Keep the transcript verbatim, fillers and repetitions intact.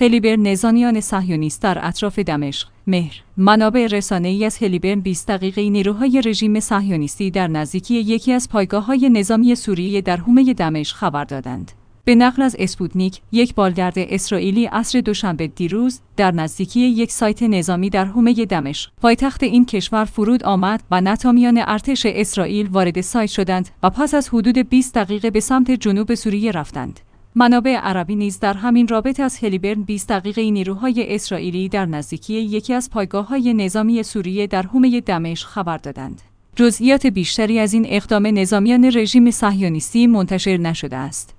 هلیبرن نظامیان صهیونیست در اطراف دمشق. مهر. منابع رسانه‌ای از هلیبرن بیست دقیقه نیروهای رژیم صهیونیستی در نزدیکی یکی از پایگاه‌های نظامی سوریه در حومه دمشق خبر دادند. به نقل از اسپوتنیک، یک بالگرد اسرائیلی عصر دوشنبه دیروز در نزدیکی یک سایت نظامی در حومه دمشق، پایتخت این کشور فرود آمد و نظامیان ارتش اسرائیل وارد سایت شدند و پس از حدود بیست دقیقه به سمت جنوب سوریه رفتند. منابع عربی نیز در همین رابطه از هلیبرن بیست دقیقه نیروهای اسرائیلی در نزدیکی یکی از پایگاه‌های نظامی سوریه در حومه دمشق خبر دادند. جزئیات بیشتری از این اقدام نظامیان رژیم صهیونیستی منتشر نشده است.